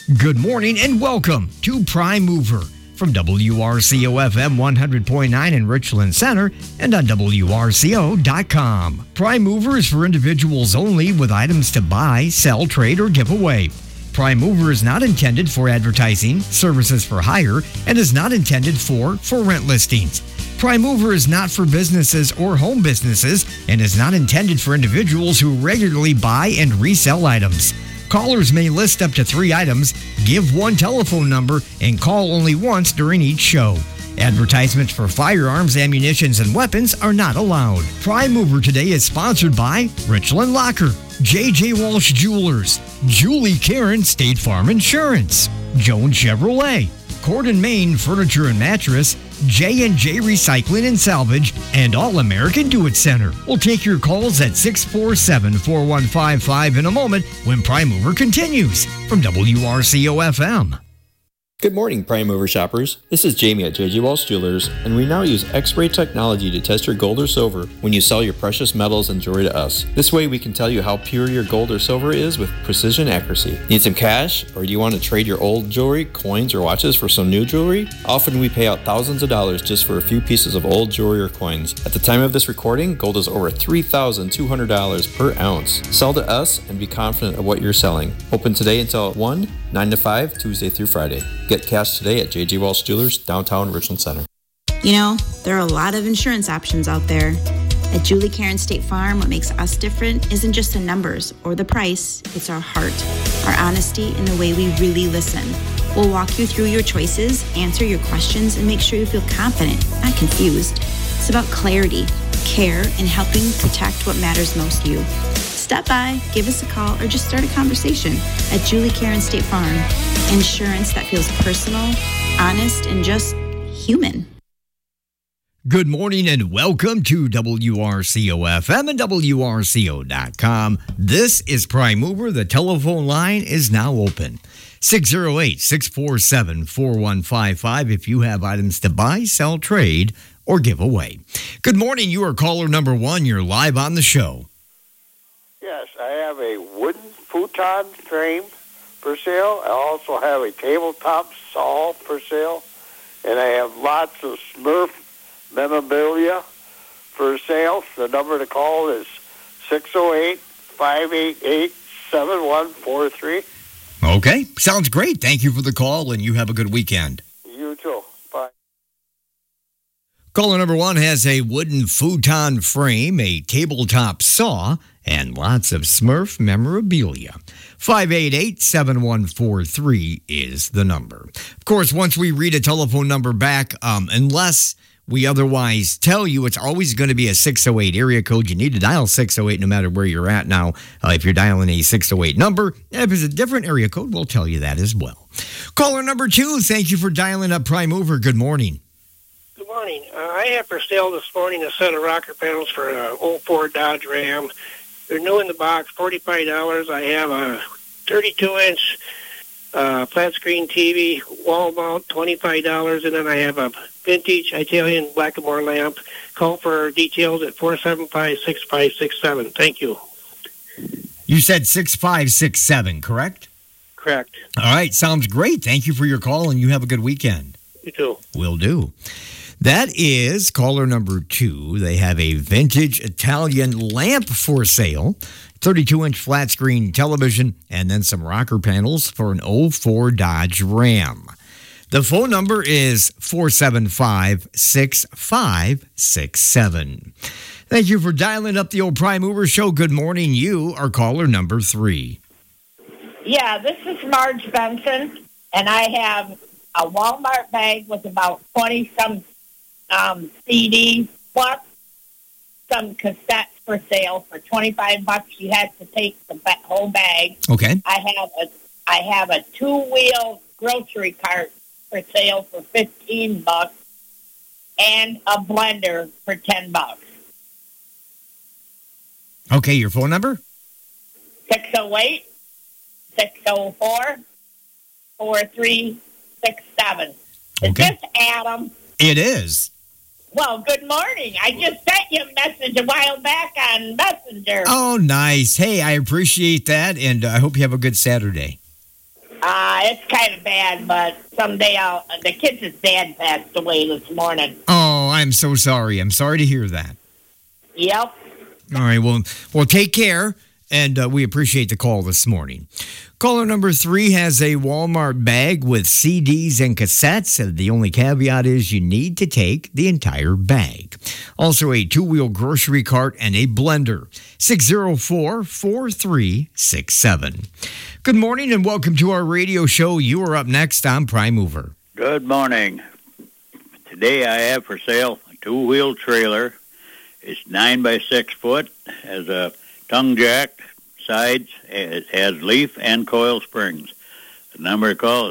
Good morning and welcome to Prime Mover from WRCO FM 100.9 in Richland Center and on WRCO.com. Prime Mover is for individuals only with items to buy, sell, trade, or give away. Prime Mover is not intended for advertising, services for hire, and is not intended for rent listings. Prime Mover is not for businesses or home businesses and is not intended for individuals who regularly buy and resell items. Callers may list up to 3 items, give one telephone number, and call only once during each show. Advertisements for firearms, ammunitions, and weapons are not allowed. Prime Mover today is sponsored by Richland Locker, J.J. Walsh Jewelers, Julie Karen State Farm Insurance, Jones Chevrolet, Cordon Maine Furniture and Mattress, J&J Recycling and Salvage, and All-American Do-It Center. We'll take your calls at 647-4155 in a moment when Prime Mover continues from WRCO-FM. Good morning, Prime Mover shoppers. This is Jamie at J.J. Walsh Jewelers, and we now use X-ray technology to test your gold or silver when you sell your precious metals and jewelry to us. This way we can tell you how pure your gold or silver is with precision accuracy. Need some cash, or do you want to trade your old jewelry, coins, or watches for some new jewelry? Often we pay out thousands of dollars just for a few pieces of old jewelry or coins. At the time of this recording, gold is over $3,200 per ounce. Sell to us and be confident of what you're selling. Open today until 1, 9 to 5, Tuesday through Friday. Get cash today at J.J. Walsh Jewelers, downtown Richland Center. You know, there are a lot of insurance options out there. At Julie Karen State Farm, what makes us different isn't just the numbers or the price, it's our heart, our honesty, and the way we really listen. We'll walk you through your choices, answer your questions, and make sure you feel confident, not confused. It's about clarity, care, and helping protect what matters most to you. Stop by, give us a call, or just start a conversation at Julie Karen State Farm. Insurance that feels personal, honest, and just human. Good morning and welcome to WRCO-FM and WRCO.com. This is Prime Mover. The telephone line is now open. 608-647-4155 if you have items to buy, sell, trade, or give away. Good morning. You are caller number 1. You're live on the show. Yes, I have a wooden futon frame for sale. I also have a tabletop saw for sale. And I have lots of Smurf memorabilia for sale. The number to call is 608-588-7143. Okay, sounds great. Thank you for the call, and you have a good weekend. You too. Bye. Caller number 1 has a wooden futon frame, a tabletop saw, and lots of Smurf memorabilia. 588-7143 is the number. Of course, once we read a telephone number back, unless we otherwise tell you, it's always going to be a 608 area code. You need to dial 608 no matter where you're at now. If you're dialing a 608 number, if it's a different area code, we'll tell you that as well. Caller number 2, thank you for dialing up Prime Mover. Good morning. Good morning. I have for sale this morning a set of rocker panels for an 04 Dodge Ram. They're new in the box, $45. I have a 32-inch flat screen TV, wall mount, $25, and then I have a vintage Italian Blackamore lamp. Call for details at 475-6567. Thank you. You said 6567, correct? Correct. All right, sounds great. Thank you for your call, and you have a good weekend. You too. Will do. That is caller number 2. They have a vintage Italian lamp for sale, 32-inch flat screen television, and then some rocker panels for an 04 Dodge Ram. The phone number is 475-6567. Thank you for dialing up the old Prime Mover Show. Good morning. You are caller number 3. Yeah, this is Marge Benson, and I have a Walmart bag with about 20-some CDs, plus some cassettes for sale for $25. You had to take the whole bag. Okay. I have a 2-wheel grocery cart for sale for $15, and a blender for $10. Okay, your phone number? 608-604-4367. Is Okay. this Adam? It is. Well, good morning. I just sent you a message a while back on Messenger. Oh, nice. Hey, I appreciate that, and I hope you have a good Saturday. It's kind of bad, but someday the kid's dad passed away this morning. Oh, I'm so sorry. I'm sorry to hear that. Yep. All right, well, take care, and we appreciate the call this morning. Caller number 3 has a Walmart bag with CDs and cassettes, and the only caveat is you need to take the entire bag. Also, a 2-wheel grocery cart and a blender. 604-4367. Good morning, and welcome to our radio show. You are up next on Prime Mover. Good morning. Today I have for sale a 2-wheel trailer. It's 9 by 6 foot, has a tongue jack, sides, it has leaf and coil springs. The number to call is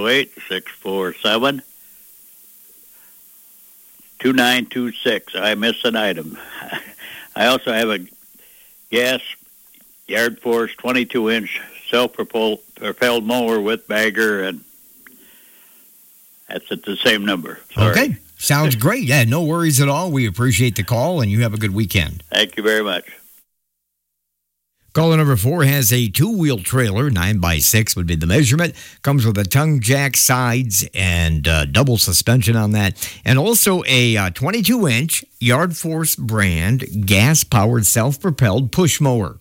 608-647-2926. I missed an item. I also have a gas Yard Force 22-inch self-propelled mower with bagger, and that's at the same number. Sorry. Okay. Sounds great. Yeah, no worries at all. We appreciate the call, and you have a good weekend. Thank you very much. Caller number 4 has a 2-wheel trailer, 9 by 6 would be the measurement. Comes with a tongue jack, sides, and double suspension on that. And also a 22-inch Yard Force brand gas-powered self-propelled push mower.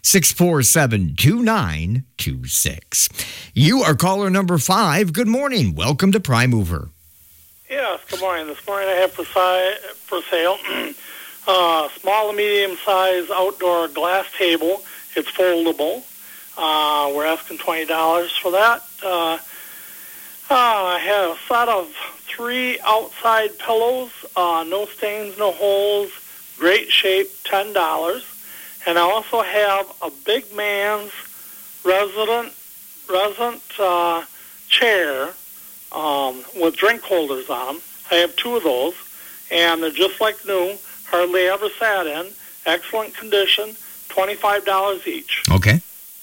647-2926. You are caller number 5. Good morning. Welcome to Prime Mover. Yes, good morning. This morning I have for sale small to medium-sized outdoor glass table. It's foldable. We're asking $20 for that. I have a set of 3 outside pillows, no stains, no holes, great shape, $10. And I also have a big man's resident chair with drink holders on them. I have 2 of those, and they're just like new, hardly ever sat in, excellent condition, $25 each. Okay.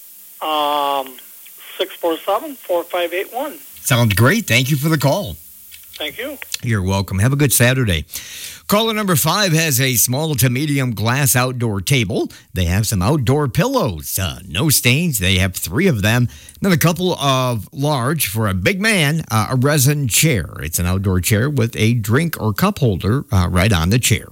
647-4581. Sounds great. Thank you for the call. Thank you. You're welcome. Have a good Saturday. Caller number 5 has a small to medium glass outdoor table. They have some outdoor pillows. No stains. They have 3 of them. Then a couple of large for a big man, a resin chair. It's an outdoor chair with a drink or cup holder right on the chair.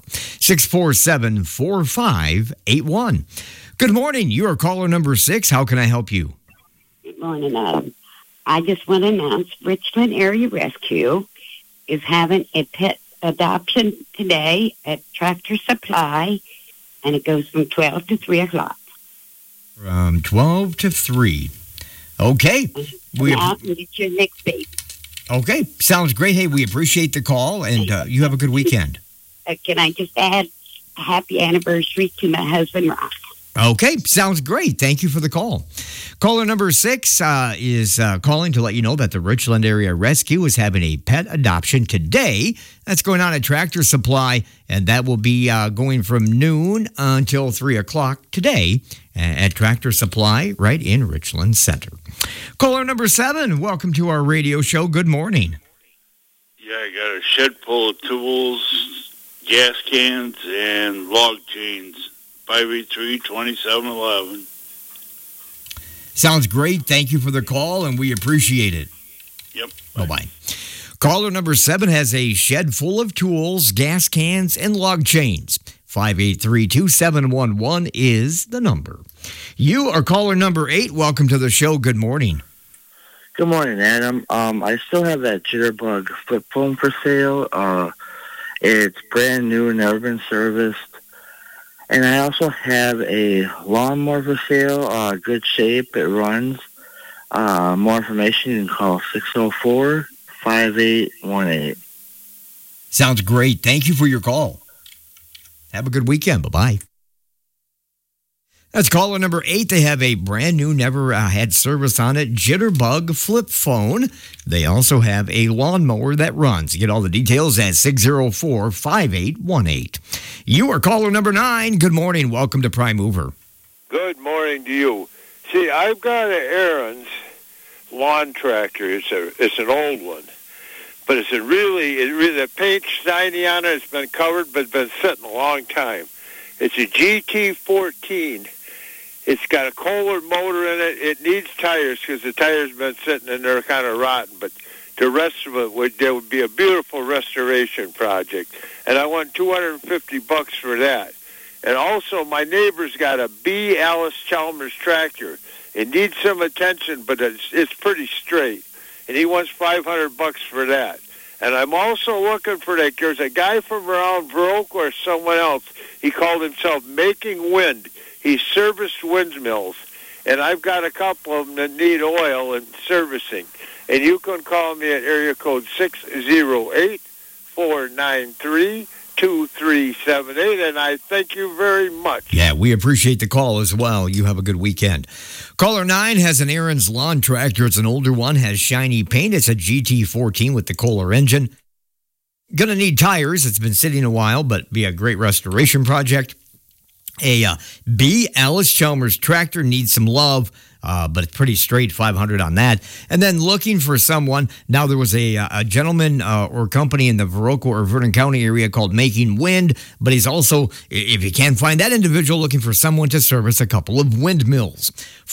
647-4581. Good morning. You are caller number 6. How can I help you? Good morning, Adam. I just want to announce Richland Area Rescue is having a pet adoption today at Tractor Supply, and it goes from 12 to 3 o'clock. From 12 to 3. Okay. Now get your next baby. Okay. Sounds great. Hey, we appreciate the call, and you have a good weekend. Can I just add a happy anniversary to my husband, Ross? Okay, sounds great. Thank you for the call. Caller number 6 is calling to let you know that the Richland Area Rescue is having a pet adoption today. That's going on at Tractor Supply, and that will be going from noon until 3 o'clock today at Tractor Supply right in Richland Center. Caller number 7, welcome to our radio show. Good morning. Yeah, I got a shed full of tools, gas cans, and log chains. 583-2711. Sounds great. Thank you for the call, and we appreciate it. Yep. Bye-bye. Caller number 7 has a shed full of tools, gas cans, and log chains. 583-2711 is the number. You are caller number 8. Welcome to the show. Good morning. Good morning, Adam. I still have that Jitterbug flip phone for sale. It's brand new, never been serviced. And I also have a lawnmower for sale, good shape, it runs. More information, you can call 604-5818. Sounds great. Thank you for your call. Have a good weekend. Bye-bye. That's caller number 8. They have a brand new, never had service on it, Jitterbug flip phone. They also have a lawnmower that runs. Get all the details at 604-5818. You are caller number 9. Good morning. Welcome to Prime Mover. Good morning to you. See, I've got an Aaron's lawn tractor. It's an old one. But it's the paint's shiny on it. It's been covered, but it's been sitting a long time. It's a GT14. It's got a Kohler motor in it. It needs tires because the tires been sitting and they're kind of rotten. But the rest of it there would be a beautiful restoration project, and I want $250 for that. And also, my neighbor's got a B. Alice Chalmers tractor. It needs some attention, but it's pretty straight, and he wants $500 for that. And I'm also looking for that. There's a guy from around Viroqua or someone else. He called himself Making Wind. He serviced windmills, and I've got a couple of them that need oil and servicing. And you can call me at area code 608-493-2378, and I thank you very much. Yeah, we appreciate the call as well. You have a good weekend. Caller 9 has an Aaron's Lawn Tractor. It's an older one, has shiny paint. It's a GT14 with the Kohler engine. Going to need tires. It's been sitting a while, but be a great restoration project. A B. Alice Chalmers tractor needs some love, but it's pretty straight, $500 on that. And then looking for someone. Now, there was a gentleman or company in the Viroqua or Vernon County area called Making Wind, but he's also, if you can't find that individual, looking for someone to service a couple of windmills.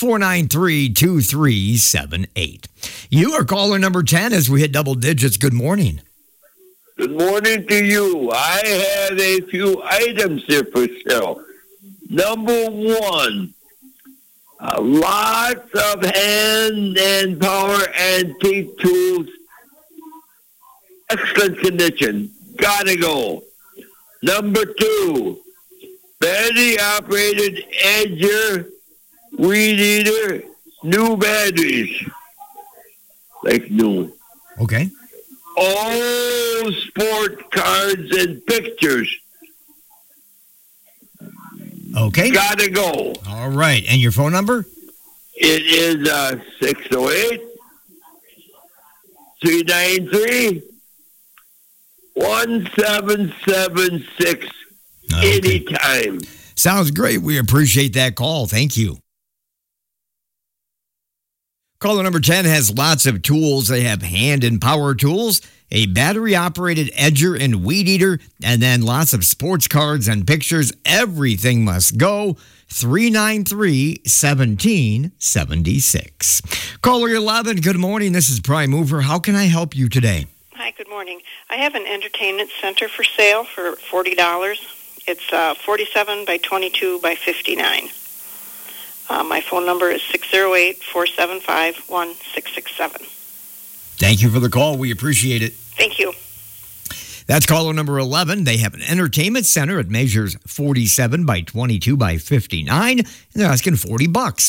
493-2378. You are caller number 10 as we hit double digits. Good morning. Good morning to you. I have a few items here for sale. Number one, lots of hand and power antique tools. Excellent condition. Gotta go. Number two, battery-operated edger, weed eater, new batteries. Like new. Okay. All sport cards and pictures. Okay. Gotta go. All right. And your phone number? It is 608-393-1776 anytime. Sounds great. We appreciate that call. Thank you. Caller number 10 has lots of tools. They have hand and power tools, a battery-operated edger and weed eater, and then lots of sports cards and pictures. Everything must go. 393-1776. Caller 11, good morning. This is Prime Mover. How can I help you today? Hi, good morning. I have an entertainment center for sale for $40. It's 47 by 22 by 59. My phone number is 608-475-1667. Thank you for the call. We appreciate it. Thank you. That's caller number 11. They have an entertainment center. It measures 47 by 22 by 59, and they're asking $40.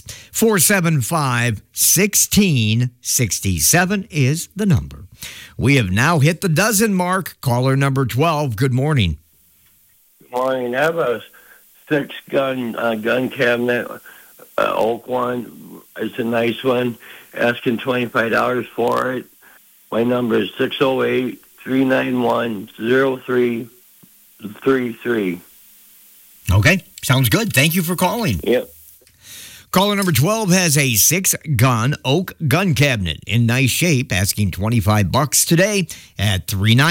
475-1667 is the number. We have now hit the dozen mark. Caller number 12. Good morning. Good morning. I have a 6-gun gun cabinet. Oak one. It's a nice one. Asking $25 for it. My number is 608-391-0333. Okay. Sounds good. Thank you for calling. Yep. Caller number 12 has a 6-gun oak gun cabinet in nice shape, asking $25 today at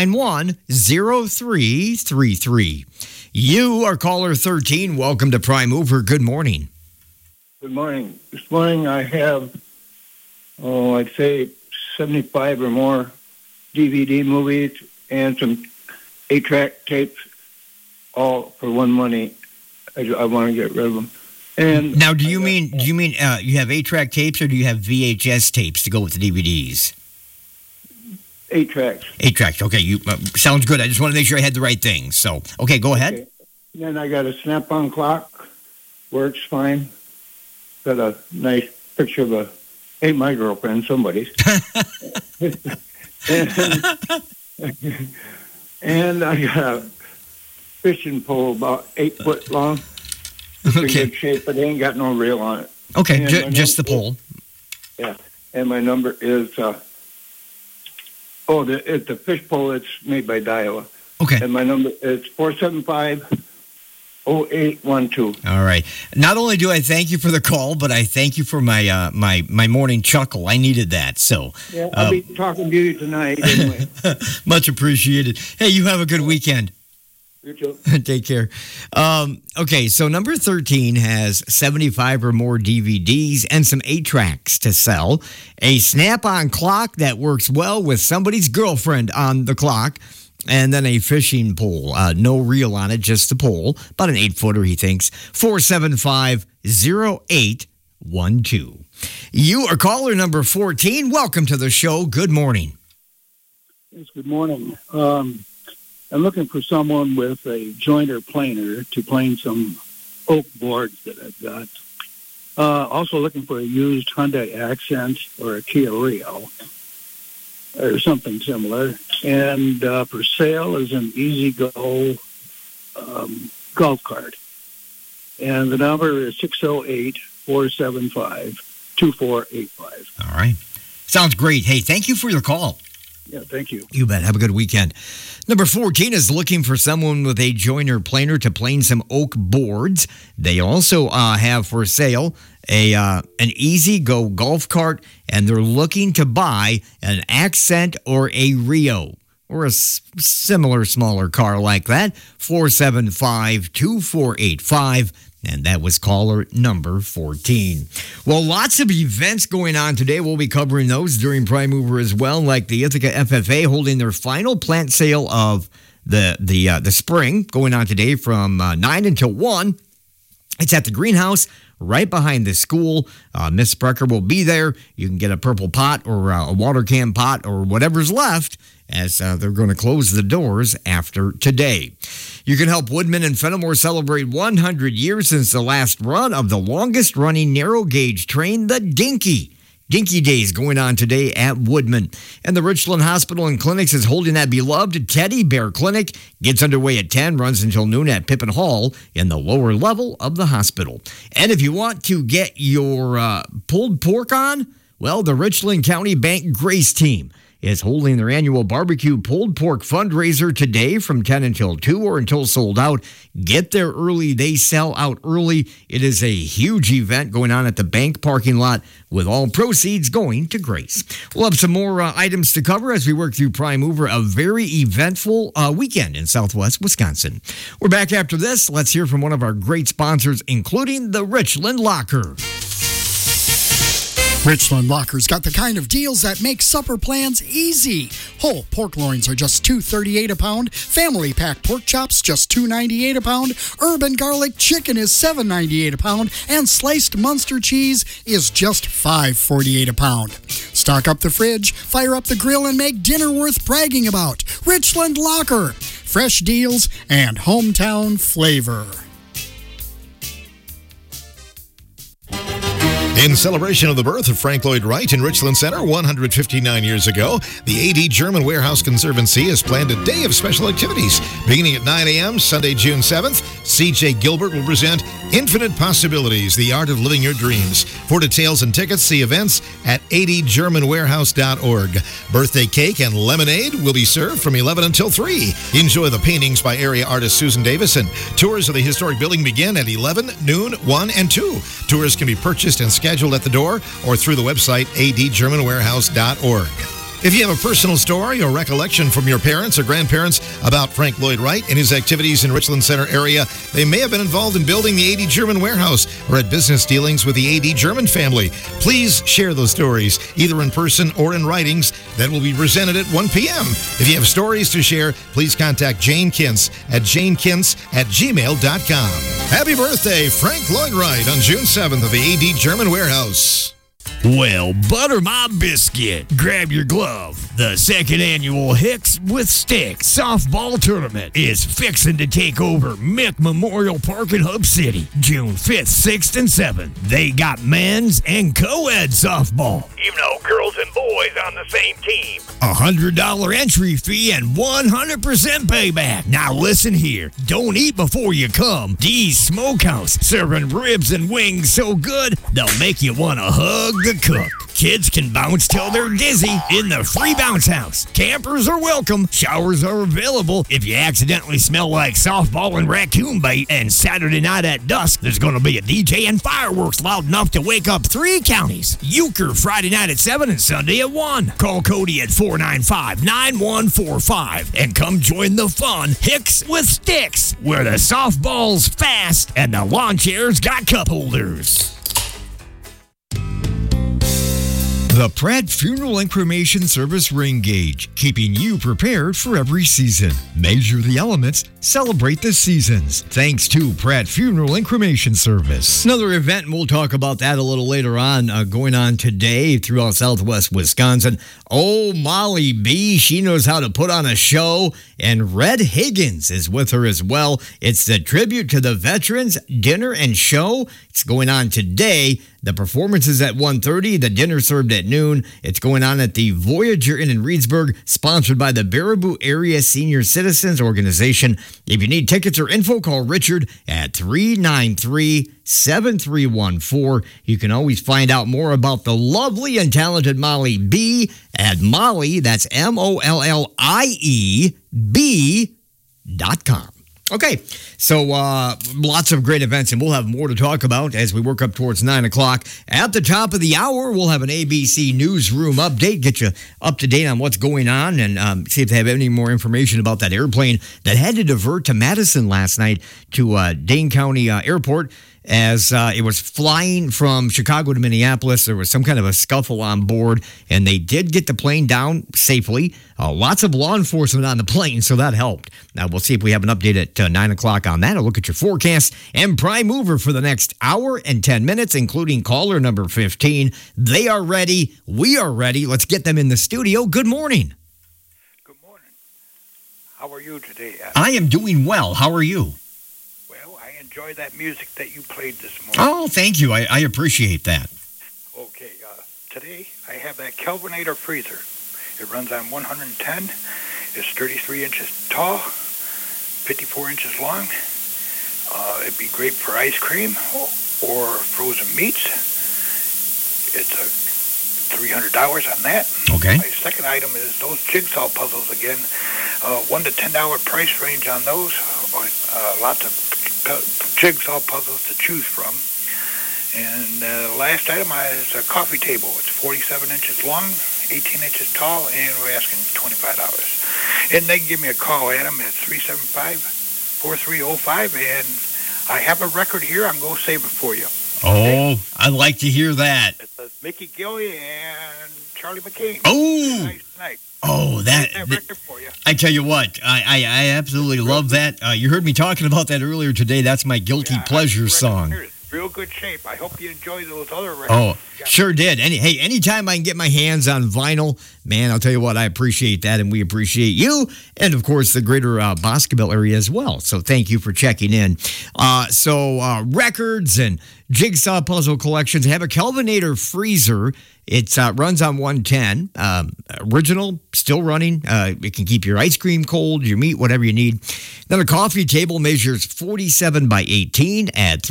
391-0333. You are caller 13. Welcome to Prime Mover. Good morning. Good morning. This morning I have, I'd say 75 or more DVD movies and some 8-track tapes, all for one money. I want to get rid of them. And now, do you mean you have 8-track tapes, or do you have VHS tapes to go with the DVDs? 8 tracks. 8 tracks. Okay, you sounds good. I just want to make sure I had the right things. So, okay, go ahead. Okay. Then I got a Snap-on clock, works fine. Got a nice picture of ain't my girlfriend, somebody's. and I got a fishing pole about 8 foot long. It's in good shape, but it ain't got no reel on it. Okay, just the pole. Yeah, and my number is, it's a fish pole. It's made by Daiwa. Okay. And my number is 475-0812. All right. Not only do I thank you for the call, but I thank you for my my morning chuckle. I needed that. So yeah, I'll be talking to you tonight anyway. Much appreciated. Hey, you have a good weekend. You too. Take care. Okay, so number 13 has 75 or more DVDs and some 8-tracks to sell. A Snap-on clock that works well with somebody's girlfriend on the clock. And then a fishing pole. No reel on it, just the pole. About an 8-footer, he thinks. 475-0812. You are caller number 14. Welcome to the show. Good morning. Yes, good morning. I'm looking for someone with a jointer planer to plane some oak boards that I've got. Also looking for a used Hyundai Accent or a Kia Rio or something similar. And for sale is an Easy-Go golf cart. And the number is 608-475-2485. All right. Sounds great. Hey, thank you for your call. Yeah, thank you. You bet. Have a good weekend. Number 14 is looking for someone with a joiner planer to plane some oak boards. They also have for sale an Easy-Go golf cart, and they're looking to buy an Accent or a Rio or a similar smaller car like that. 475-2485. And that was caller number 14. Well, lots of events going on today. We'll be covering those during Prime Mover as well, like the Ithaca FFA holding their final plant sale of the spring, going on today from 9 until 1. It's at the greenhouse right behind the school. Miss Sprecher will be there. You can get a purple pot or a water can pot or whatever's left, as they're going to close the doors after today. You can help Woodman and Fenimore celebrate 100 years since the last run of the longest-running narrow-gauge train, the Dinky. Dinky Days going on today at Woodman. And the Richland Hospital and Clinics is holding that beloved Teddy Bear Clinic. Gets underway at 10, runs until noon at Pippin Hall in the lower level of the hospital. And if you want to get your pulled pork on, well, the Richland County Bank Grace Team is holding their annual barbecue pulled pork fundraiser today from 10 until 2 or until sold out. Get there early. They sell out early. It is a huge event going on at the bank parking lot with all proceeds going to Grace. We'll have some more items to cover as we work through Prime Mover, a very eventful weekend in Southwest Wisconsin. We're back after this. Let's hear from one of our great sponsors, including the Richland Locker. Richland Locker's got the kind of deals that make supper plans easy. Whole pork loins are just $2.38 a pound. Family pack pork chops just $2.98 a pound. Herb and garlic chicken is $7.98 a pound. And sliced Munster cheese is just $5.48 a pound. Stock up the fridge, fire up the grill, and make dinner worth bragging about. Richland Locker. Fresh deals and hometown flavor. In celebration of the birth of Frank Lloyd Wright in Richland Center 159 years ago, the A.D. German Warehouse Conservancy has planned a day of special activities. Beginning at 9 a.m., Sunday, June 7th, C.J. Gilbert will present Infinite Possibilities, the Art of Living Your Dreams. For details and tickets, see events at adgermanwarehouse.org. Birthday cake and lemonade will be served from 11 until 3. Enjoy the paintings by area artist Susan Davison. Tours of the historic building begin at 11, noon, 1, and 2. Tours can be purchased and scheduled at the door or through the website adgermanwarehouse.org. If you have a personal story or recollection from your parents or grandparents about Frank Lloyd Wright and his activities in Richland Center area, they may have been involved in building the A.D. German Warehouse or had business dealings with the A.D. German family. Please share those stories, either in person or in writings, that will be presented at 1 p.m. If you have stories to share, please contact Jane Kintz at janekintz@gmail.com. Happy birthday, Frank Lloyd Wright, on June 7th of the A.D. German Warehouse. Well, butter my biscuit. Grab your glove. The second annual Hicks with Sticks softball tournament is fixing to take over Mick Memorial Park in Hub City, June 5th, 6th, and 7th. They got men's and co-ed softball. Even though girls and boys on the same team. $100 entry fee and 100% payback. Now listen here. Don't eat before you come. Dee's Smokehouse, serving ribs and wings so good, they'll make you want to hug the cook. Kids can bounce till they're dizzy in the free bounce house. Campers are welcome. Showers are available. If you accidentally smell like softball and raccoon bait, and Saturday night at dusk, there's going to be a DJ and fireworks loud enough to wake up 3 counties. Euchre Friday night at 7 and Sunday at 1. Call Cody at 495-9145 and come join the fun Hicks with Sticks, where the softball's fast and the lawn chairs got cup holders. The Pratt Funeral and Cremation Service Ring Gauge, keeping you prepared for every season. Measure the elements, celebrate the seasons. Thanks to Pratt Funeral and Cremation Service. Another event, and we'll talk about that a little later on, going on today throughout Southwest Wisconsin. Oh, Molly B, she knows how to put on a show, and Red Higgins is with her as well. It's the Tribute to the Veterans Dinner and Show. It's going on today. The performance is at 1:30. The dinner served at noon. It's going on at the Voyager Inn in Reedsburg, sponsored by the Baraboo Area Senior Citizens Organization. If you need tickets or info, call Richard at 393-7314. You can always find out more about the lovely and talented Molly B at Molly, that's MOLLIEB.com. Okay, so lots of great events, and we'll have more to talk about as we work up towards 9 o'clock. At the top of the hour, we'll have an ABC Newsroom update, get you up to date on what's going on, and see if they have any more information about that airplane that had to divert to Madison last night to Dane County Airport. As it was flying from Chicago to Minneapolis, there was some kind of a scuffle on board, and they did get the plane down safely. Lots of law enforcement on the plane, so that helped. Now, we'll see if we have an update at 9 o'clock on that. I'll look at your forecast and Prime Mover for the next hour and 10 minutes, including caller number 15. They are ready. We are ready. Let's get them in the studio. Good morning. How are you today, Adam? I am doing well. How are you? Enjoy that music that you played this morning. Oh, thank you. I appreciate that. Okay, today I have that Kelvinator freezer. It runs on 110. It's 33 inches tall, 54 inches long. It'd be great for ice cream or frozen meats. It's $300 on that. Okay. My second item is those jigsaw puzzles again. $1 to $10 price range on those. Lots of jigsaw puzzles to choose from. And the last item is a coffee table. It's 47 inches long, 18 inches tall, and we're asking $25. And they can give me a call, Adam, at 375-4305, and I have a record here. I'm going to save it for you. Oh, I like to hear that. It's Mickey Gilley and Charlie McCain. Oh! Nice night. Oh, that record for you. I tell you what, I absolutely love that. You heard me talking about that earlier today. That's my guilty pleasure song. Real good shape. I hope you enjoy those other records. Oh, sure did. Anytime I can get my hands on vinyl, man, I'll tell you what, I appreciate that, and we appreciate you, and of course the greater Boscobel area as well. So thank you for checking in. So records and jigsaw puzzle collections. Have a Kelvinator freezer. It runs on 110. Original, still running. It can keep your ice cream cold, your meat, whatever you need. Then a coffee table measures 47 by 18 at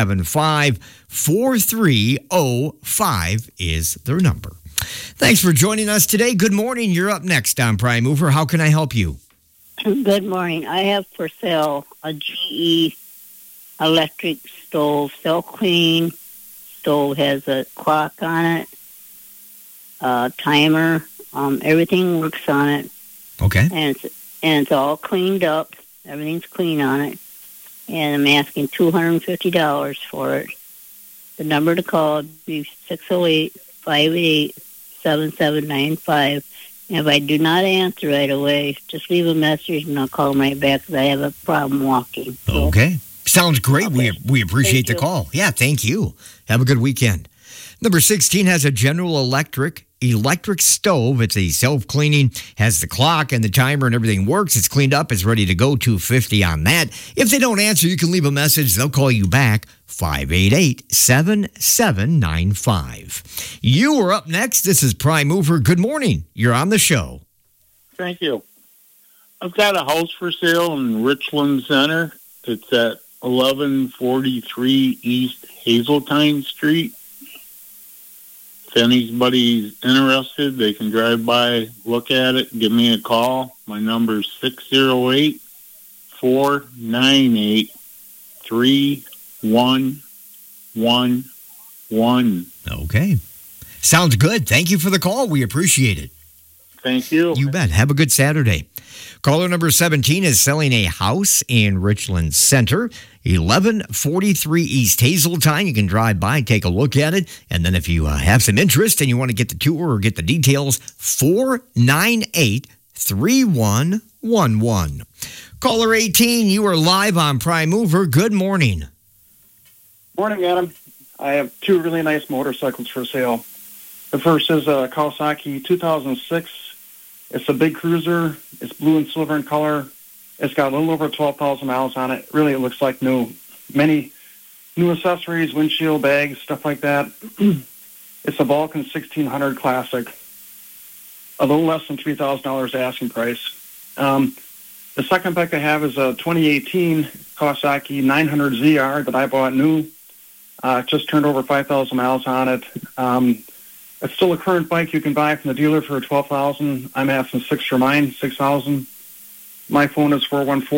375-4305 is their number. Thanks for joining us today. Good morning. You're up next on Prime Mover. How can I help you? Good morning. I have for sale a GE electric stove, self-clean stove, has a clock on it, timer, everything works on it. Okay. And it's all cleaned up. Everything's clean on it. And I'm asking $250 for it. The number to call would be 608-588-7795. And if I do not answer right away, just leave a message and I'll call them right back because I have a problem walking. So, okay. Sounds great. Okay. We appreciate the call. Yeah, thank you. Have a good weekend. Number 16 has a General Electric stove. It's a self-cleaning, has the clock and the timer and everything works. It's cleaned up. It's ready to go. $250 on that. If they don't answer, you can leave a message. They'll call you back. 588-7795. You are up next. This is Prime Mover. Good morning. You're on the show. Thank you. I've got a house for sale in Richland Center. It's at 1143 East Hazeltine Street. if anybody's interested, they can drive by, look at it, give me a call. My number is 608-498-3111. Okay. Sounds good. Thank you for the call. We appreciate it. Thank you. You bet. Have a good Saturday. Caller number 17 is selling a house in Richland Center, 1143 East Hazeltine. You can drive by, take a look at it, and then if you have some interest and you want to get the tour or get the details, 498-3111. Caller 18, you are live on Prime Mover. Good morning. Morning, Adam. I have two really nice motorcycles for sale. The first is a Kawasaki 2006. It's a big cruiser. It's blue and silver in color. It's got a little over 12,000 miles on it. Really, it looks like new. Many new accessories, windshield, bags, stuff like that. It's a Vulcan 1600 Classic. A little less than $3,000 asking price. The second bike I have is a 2018 Kawasaki 900ZR that I bought new. Just turned over 5,000 miles on it. It's still a current bike you can buy from the dealer for $12,000. I'm asking $6,000 for mine, $6,000. My phone is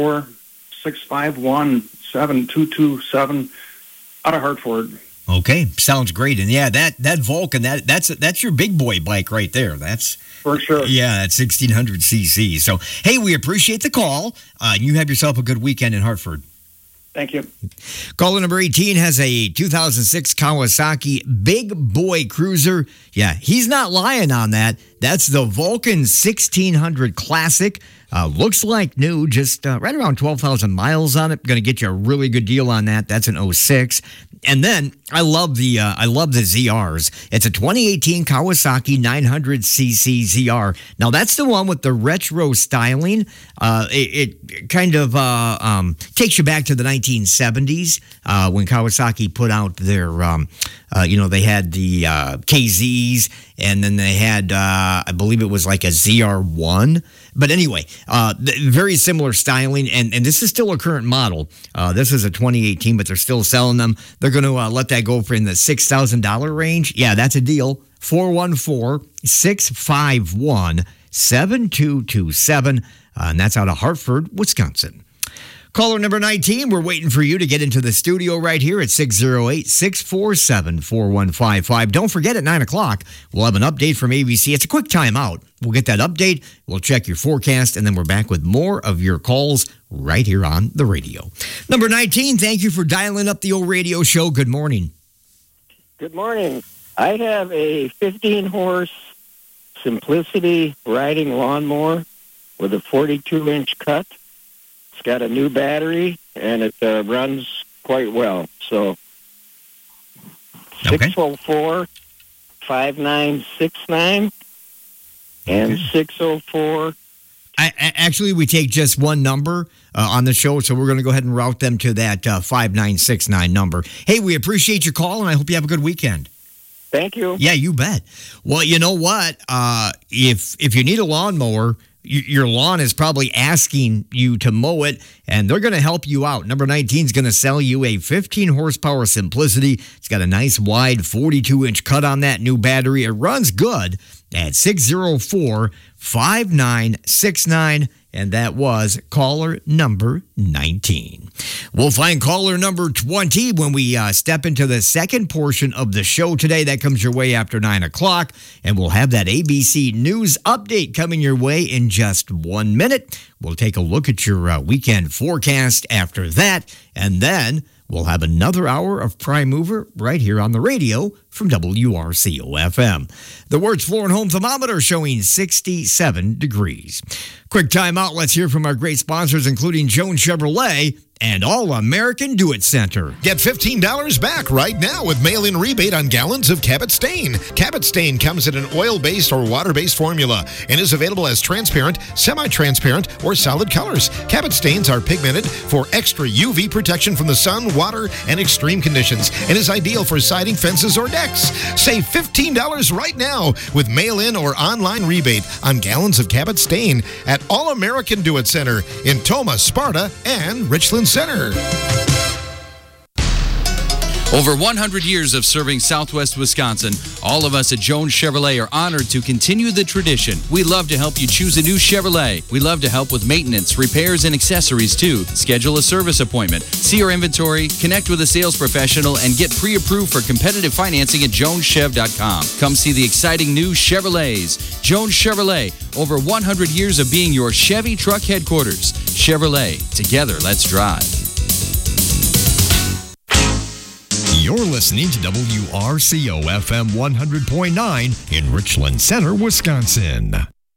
414-651-7227 out of Hartford. Okay, sounds great. And yeah, that Vulcan, that's your big boy bike right there. That's for sure. Yeah, that's 1600 cc. So, hey, we appreciate the call. You have yourself a good weekend in Hartford. Thank you. Caller number 18 has a 2006 Kawasaki Big Boy Cruiser. Yeah, he's not lying on that. That's the Vulcan 1600 Classic. Looks like new, just right around 12,000 miles on it. Going to get you a really good deal on that. That's an 06. And then I love the ZRs. It's a 2018 Kawasaki 900cc ZR. Now that's the one with the retro styling. It kind of takes you back to the 1970s when Kawasaki put out their, they had the KZs, and then they had, I believe it was like a ZR1. But anyway, very similar styling, and this is still a current model. This is a 2018, but they're still selling them. They're going to let that go for in the $6,000 range. Yeah, that's a deal. 414-651-7227, and that's out of Hartford, Wisconsin. Caller number 19, we're waiting for you to get into the studio right here at 608-647-4155. Don't forget, at 9 o'clock, we'll have an update from ABC. It's a quick timeout. We'll get that update, we'll check your forecast, and then we're back with more of your calls right here on the radio. Number 19, thank you for dialing up the old radio show. Good morning. Good morning. I have a 15-horse Simplicity riding lawnmower with a 42-inch cut. It's got a new battery, and it runs quite well. So, 604-5969 and 604. Actually, we take just one number on the show, so we're going to go ahead and route them to that 5969 number. Hey, we appreciate your call, and I hope you have a good weekend. Thank you. Yeah, you bet. Well, you know what? If you need a lawnmower, your lawn is probably asking you to mow it, and they're going to help you out. Number 19 is going to sell you a 15-horsepower Simplicity. It's got a nice wide 42-inch cut on that new battery. It runs good at 604-5969, and that was caller number 19. We'll find caller number 20 when we step into the second portion of the show today. That comes your way after 9 o'clock, and we'll have that ABC News update coming your way in just 1 minute. We'll take a look at your weekend forecast after that, and then we'll have another hour of Prime Mover right here on the radio from WRCO-FM. The Words Floor and Home thermometer showing 67 degrees. Quick time out. Let's hear from our great sponsors, including Jones Chevrolet and All American Do-It Center. Get $15 back right now with mail-in rebate on gallons of Cabot Stain. Cabot Stain comes in an oil-based or water-based formula and is available as transparent, semi-transparent, or solid colors. Cabot Stains are pigmented for extra UV protection from the sun, water, and extreme conditions, and is ideal for siding, fences, or decks. Save $15 right now with mail-in or online rebate on gallons of Cabot Stain at All American Do-It Center in Tomah, Sparta, and Richland Center. Over 100 years of serving Southwest Wisconsin, all of us at Jones Chevrolet are honored to continue the tradition. We love to help you choose a new Chevrolet. We love to help with maintenance, repairs, and accessories too. Schedule a service appointment, see our inventory, connect with a sales professional, and get pre-approved for competitive financing at joneschev.com. Come see the exciting new Chevrolets. Jones Chevrolet, over 100 years of being your Chevy truck headquarters. Chevrolet, together let's drive. You're listening to WRCO FM 100.9 in Richland Center, Wisconsin.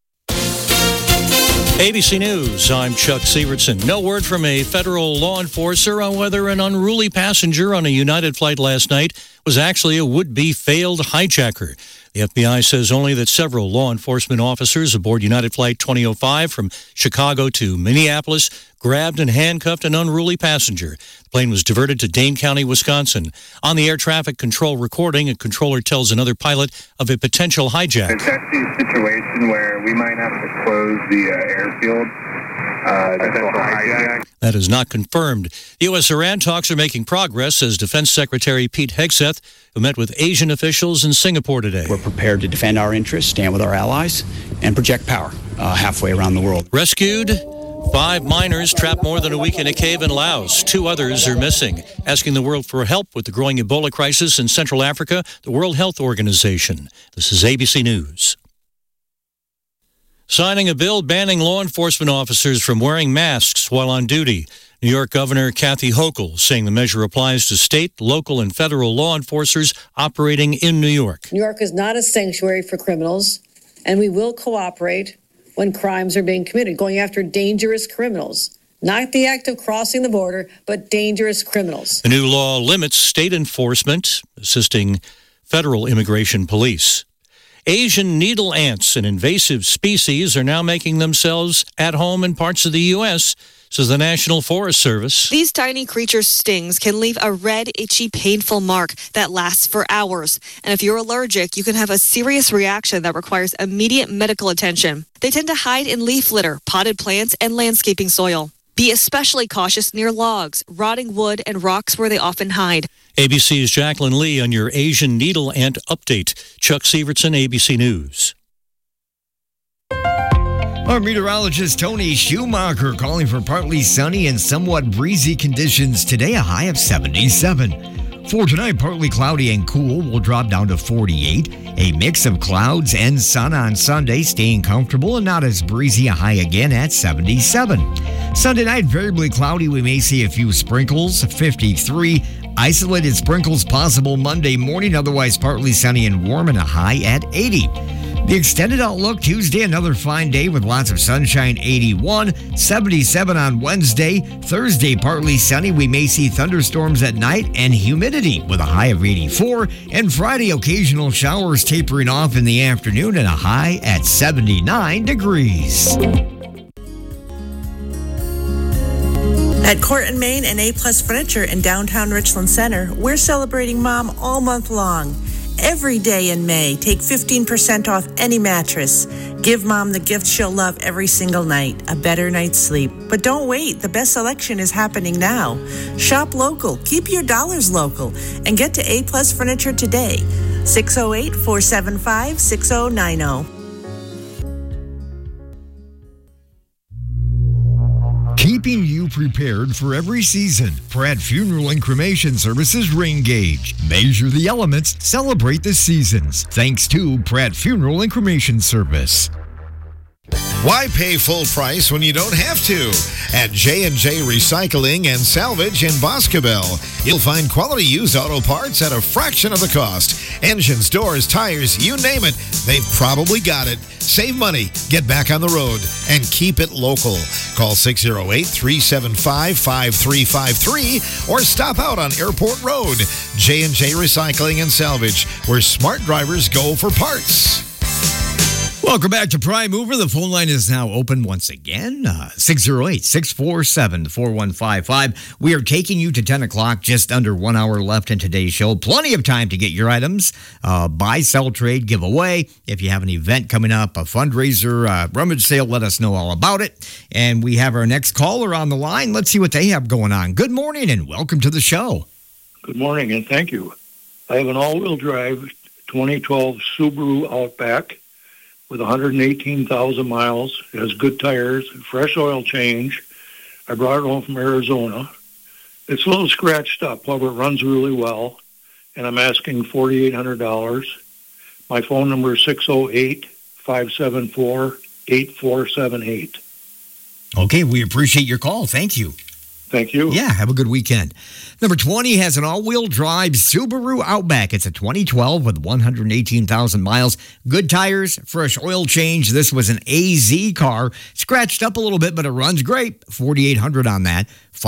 ABC News, I'm Chuck Sievertson. No word from a federal law enforcer on whether an unruly passenger on a United flight last night was actually a would-be failed hijacker. The FBI says only that several law enforcement officers aboard United Flight 2005 from Chicago to Minneapolis grabbed and handcuffed an unruly passenger. The plane was diverted to Dane County, Wisconsin. On the air traffic control recording, a controller tells another pilot of a potential hijack. It's actually a situation where we might have to close the airfield. Hijack. That is not confirmed. U.S.-Iran talks are making progress, says Defense Secretary Pete Hegseth, who met with Asian officials in Singapore today. We're prepared to defend our interests, stand with our allies, and project power halfway around the world. Rescued 5 miners trapped more than a week in a cave in Laos. 2 others are missing. Asking the world for help with the growing Ebola crisis in Central Africa, the World Health Organization. This is ABC News. Signing a bill banning law enforcement officers from wearing masks while on duty. New York Governor Kathy Hochul saying the measure applies to state, local, and federal law enforcers operating in New York. New York is not a sanctuary for criminals, and we will cooperate when crimes are being committed, going after dangerous criminals. Not the act of crossing the border, but dangerous criminals. The new law limits state enforcement, assisting federal immigration police. Asian needle ants, an invasive species, are now making themselves at home in parts of the U.S., says the National Forest Service. These tiny creatures' stings can leave a red, itchy, painful mark that lasts for hours. And if you're allergic, you can have a serious reaction that requires immediate medical attention. They tend to hide in leaf litter, potted plants, and landscaping soil. Be especially cautious near logs, rotting wood, and rocks where they often hide. ABC's Jacqueline Lee on your Asian needle ant update. Chuck Sievertson, ABC News. Our meteorologist Tony Schumacher calling for partly sunny and somewhat breezy conditions today, a high of 77. For tonight, partly cloudy and cool will drop down to 48. A mix of clouds and sun on Sunday, staying comfortable and not as breezy, a high again at 77. Sunday night, variably cloudy. We may see a few sprinkles, 53. Isolated sprinkles possible Monday morning, otherwise partly sunny and warm and a high at 80. The extended outlook Tuesday, another fine day with lots of sunshine, 81, 77 on Wednesday. Thursday, partly sunny. We may see thunderstorms at night and humidity with a high of 84. And Friday, occasional showers tapering off in the afternoon and a high at 79 degrees. At Court & Main and A-Plus Furniture in downtown Richland Center, we're celebrating Mom all month long. Every day in May, take 15% off any mattress. Give Mom the gift she'll love every single night, a better night's sleep. But don't wait, the best selection is happening now. Shop local, keep your dollars local, and get to A-Plus Furniture today. 608-475-6090. Keeping you prepared for every season. Pratt Funeral and Cremation Services Ring Gauge. Measure the elements, celebrate the seasons. Thanks to Pratt Funeral and Cremation Service. Why pay full price when you don't have to? At J&J Recycling and Salvage in Boscobel, you'll find quality used auto parts at a fraction of the cost. Engines, doors, tires, you name it, they've probably got it. Save money, get back on the road, and keep it local. Call 608-375-5353 or stop out on Airport Road. J&J Recycling and Salvage, where smart drivers go for parts. Welcome back to Prime Mover. The phone line is now open once again, 608-647-4155. We are taking you to 10 o'clock, just under 1 hour left in today's show. Plenty of time to get your items. Buy, sell, trade, giveaway. If you have an event coming up, a fundraiser, rummage sale, let us know all about it. And we have our next caller on the line. Let's see what they have going on. Good morning and welcome to the show. Good morning, and thank you. I have an all-wheel drive 2012 Subaru Outback with 118,000 miles. It has good tires, fresh oil change. I brought it home from Arizona. It's a little scratched up, however, it runs really well, and I'm asking $4,800. My phone number is 608-574-8478. Okay, we appreciate your call. Thank you. Thank you. Yeah, have a good weekend. Number 20 has an all-wheel drive Subaru Outback. It's a 2012 with 118,000 miles. Good tires, fresh oil change. This was an AZ car. Scratched up a little bit, but it runs great. $4,800 on that.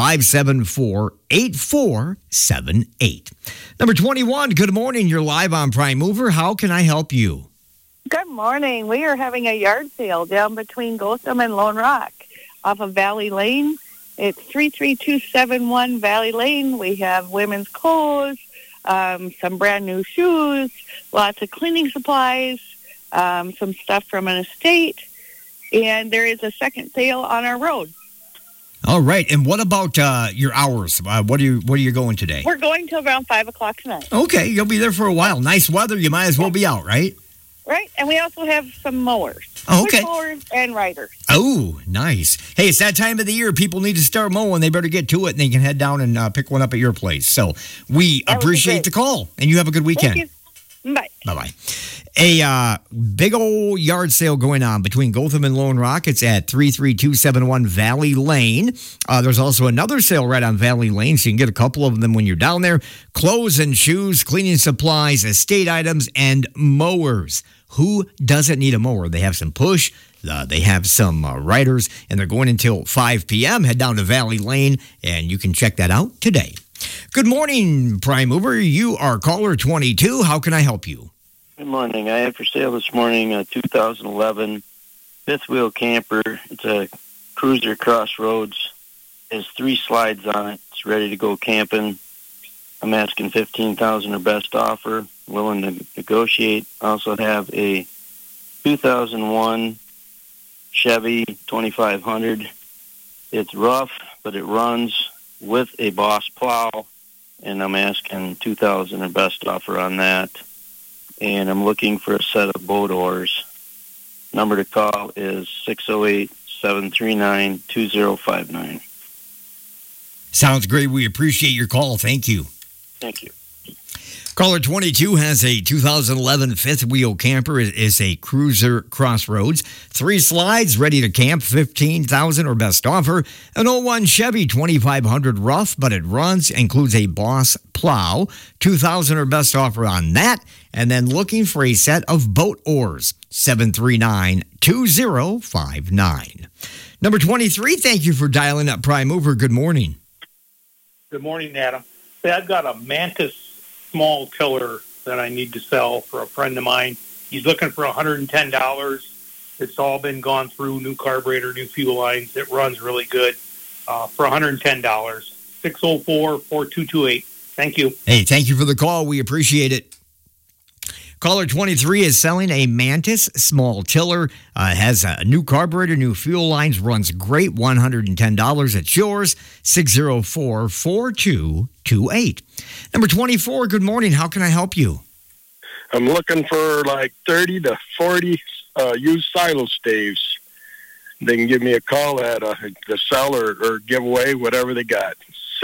574-8478. Number 21, good morning. You're live on Prime Mover. How can I help you? Good morning. We are having a yard sale down between Gotham and Lone Rock off of Valley Lane. It's 33271 Valley Lane. We have women's clothes, some brand new shoes, lots of cleaning supplies, some stuff from an estate, and there is a second sale on our road. All right. And what about your hours? What are you going today? We're going till around 5 o'clock tonight. Okay, you'll be there for a while. Nice weather. You might as well be out, right? Right, and we also have some mowers. Oh, okay. Push mowers and riders. Oh, nice. Hey, it's that time of the year. People need to start mowing. They better get to it, and they can head down and pick one up at your place. So we appreciate the call, and you have a good weekend. Thank you. Bye. Bye-bye. A big old yard sale going on between Gotham and Lone Rock. It's at 33271 Valley Lane. There's also another sale right on Valley Lane, so you can get a couple of them when you're down there. Clothes and shoes, cleaning supplies, estate items, and mowers. Who doesn't need a mower? They have some push. They have some riders, and they're going until 5 p.m. Head down to Valley Lane, and you can check that out today. Good morning, Prime Mover. You are caller 22. How can I help you? Good morning. I have for sale this morning a 2011 fifth-wheel camper. It's a Cruiser Crossroads. It has 3 slides on it. It's ready to go camping. I'm asking $15,000 or best offer. Willing to negotiate. I also have a 2001 Chevy 2500. It's rough, but it runs with a Boss plow, and I'm asking $2,000 or best offer on that. And I'm looking for a set of boat oars. Number to call is 608-739-2059. Sounds great. We appreciate your call. Thank you. Thank you. Caller 22 has a 2011 fifth wheel camper. It is a Cruiser Crossroads. 3 slides, ready to camp, $15,000 or best offer. An 01 Chevy 2500 rough, but it runs, includes a Boss plow. $2,000 or best offer on that. And then looking for a set of boat oars. 739-2059. Number 23, thank you for dialing up Prime Mover. Good morning. Good morning, Adam. Say, I've got a Mantis small tiller that I need to sell for a friend of mine. He's looking for $110. It's all been gone through, new carburetor, new fuel lines. It runs really good for $110. 604-4228. Thank you. Hey, thank you for the call. We appreciate it. Caller 23 is selling a Mantis small tiller. Has a new carburetor, new fuel lines, runs great. $110. It's yours. 604-4228. Number 24, good morning. How can I help you? I'm looking for like 30 to 40 used silo staves. They can give me a call at the seller or give away whatever they got.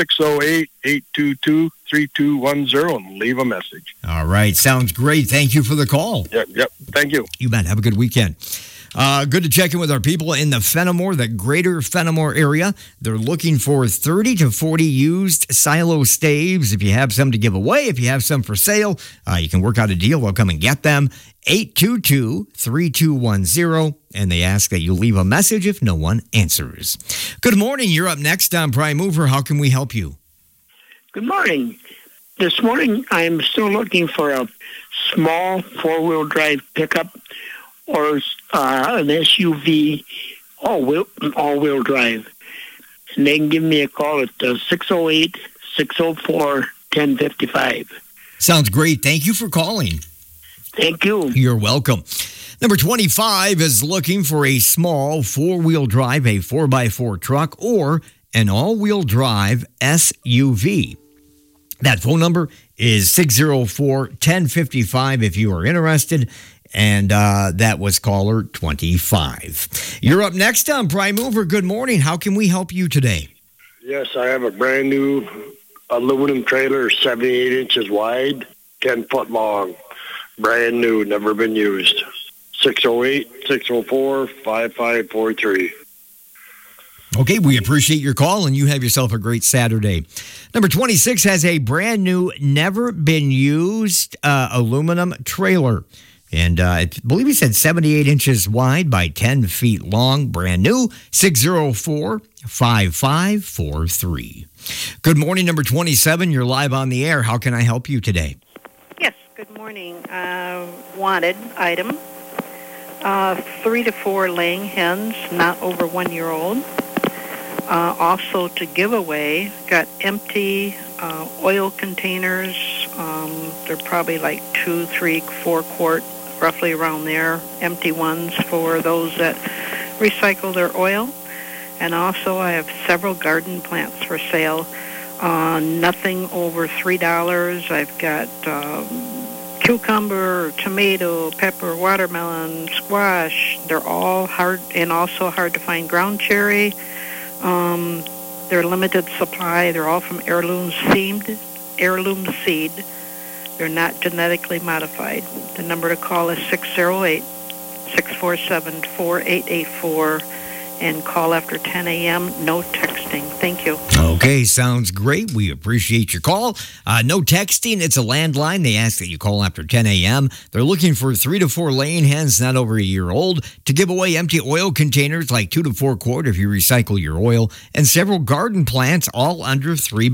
608-822-3210 and leave a message. All right. Sounds great. Thank you for the call. Yep. Thank you. You bet. Have a good weekend. Good to check in with our people in the Fenimore, the greater Fenimore area. They're looking for 30 to 40 used silo staves. If you have some to give away, if you have some for sale, you can work out a deal. They'll come and get them. 822-3210. And they ask that you leave a message if no one answers. Good morning. You're up next on Prime Mover. How can we help you? Good morning. This morning, I'm still looking for a small 4-wheel drive pickup or an SUV all-wheel drive. And they can give me a call at 608-604-1055. Sounds great. Thank you for calling. Thank you. You're welcome. Number 25 is looking for a small 4-wheel drive, a 4x4 truck, or an all-wheel drive SUV. That phone number is 604-1055 if you are interested. And that was caller 25. You're up next on Prime Mover. Good morning. How can we help you today? Yes, I have a brand new aluminum trailer, 78 inches wide, 10 foot long. Brand new, never been used. 608-604-5543. Okay, we appreciate your call, and you have yourself a great Saturday. Number 26 has a brand new, never been used aluminum trailer. And I believe he said 78 inches wide by 10 feet long, brand new, 604-5543. Good morning, number 27. You're live on the air. How can I help you today? Yes, good morning. Wanted item, 3 to 4 laying hens, not over 1 year old. Also to give away, got empty oil containers. They're probably like 2, 3, 4 quart, roughly around there, empty ones for those that recycle their oil. And also I have several garden plants for sale, nothing over $3. I've got cucumber, tomato, pepper, watermelon, squash. They're all hard and also hard to find ground cherry. They're limited supply. They're all from heirloom seed. They're not genetically modified. The number to call is 608-647-4884 and call after 10 a.m. No texting. Thank you. Okay, sounds great. We appreciate your call. No texting. It's a landline. They ask that you call after 10 a.m. They're looking for 3 to 4 laying hens not over a year old to give away empty oil containers like 2 to 4 quart if you recycle your oil, and several garden plants all under $3.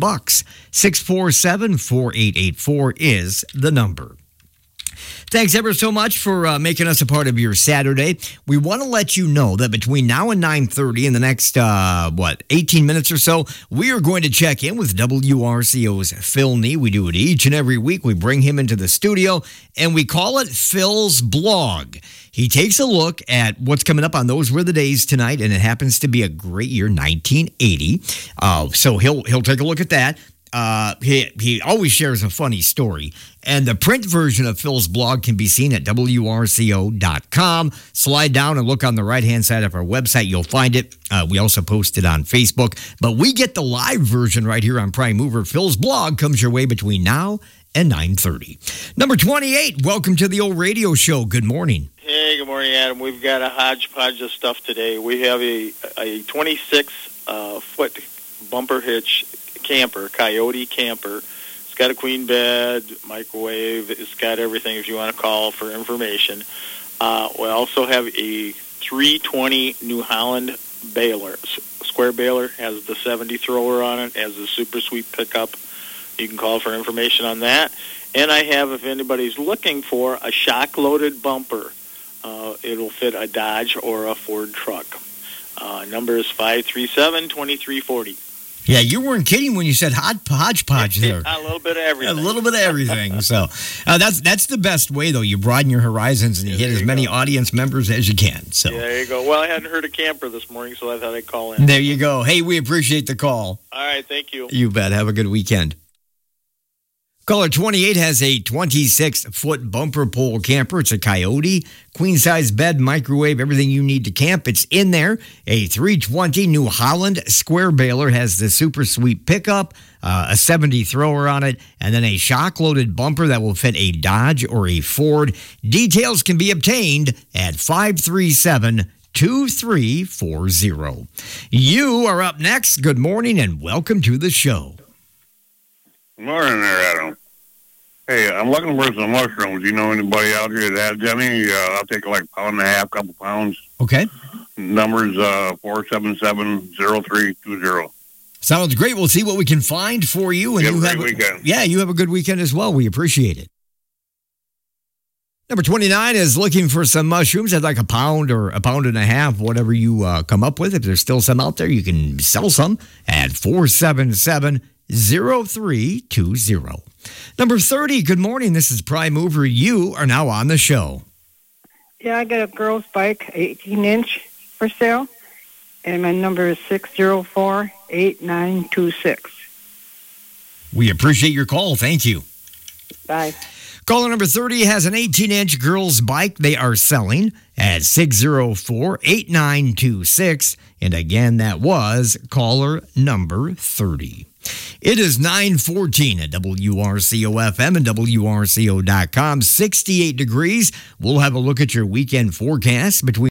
647-4884 is the number. Thanks ever so much for making us a part of your Saturday. We want to let you know that between now and 9:30 in the next, 18 minutes or so, we are going to check in with WRCO's Phil Nee. We do it each and every week. We bring him into the studio, and we call it Phil's Blog. He takes a look at what's coming up on Those Were the Days tonight, and it happens to be a great year, 1980. So he'll take a look at that. He always shares a funny story. And the print version of Phil's blog can be seen at WRCO.com. Slide down and look on the right-hand side of our website. You'll find it. We also post it on Facebook. But we get the live version right here on Prime Mover. Phil's blog comes your way between now and 9:30. Number 28, welcome to the old radio show. Good morning. Hey, good morning, Adam. We've got a hodgepodge of stuff today. We have a 26-foot bumper hitch camper, Coyote camper. It's got a queen bed, microwave. It's got everything if you want to call for information. We also have a 320 New Holland baler, square baler, has the 70 thrower on it, has the super sweep pickup. You can call for information on that. And I have, if anybody's looking for, a shock-loaded bumper. It'll fit a Dodge or a Ford truck. Number is 537-2340. Yeah, you weren't kidding when you said hodgepodge there. A little bit of everything. A little bit of everything. So that's the best way, though. You broaden your horizons and you hit as many audience members as you can. So yeah, there you go. Well, I hadn't heard a camper this morning, so I thought I'd call in. There you go. Hey, we appreciate the call. All right, thank you. You bet. Have a good weekend. Caller 28 has a 26-foot bumper pole camper. It's a Coyote, queen-size bed, microwave, everything you need to camp. It's in there. A 320 New Holland square baler has the super sweet pickup, a 70 thrower on it, and then a shock-loaded bumper that will fit a Dodge or a Ford. Details can be obtained at 537-2340. You are up next. Good morning and welcome to the show. Good morning there, Adam. Hey, I'm looking for some mushrooms. You know anybody out here that has any? I'll take like a pound and a half, couple pounds. Okay. Number's 477-0320. Sounds great. We'll see what we can find for you. And you have a great weekend. Yeah, you have a good weekend as well. We appreciate it. Number 29 is looking for some mushrooms at like a pound or a pound and a half, whatever you come up with. If there's still some out there, you can sell some at 477-0320. Number 30, good morning. This is Prime Mover. You are now on the show. Yeah, I got a girl's bike, 18-inch for sale, and my number is 604-8926. We appreciate your call. Thank you. Bye. Caller number 30 has an 18-inch girls bike they are selling at 604-8926. And again, that was caller number 30. It is 9:14 at WRCO-FM and WRCO.com. 68 degrees. We'll have a look at your weekend forecast between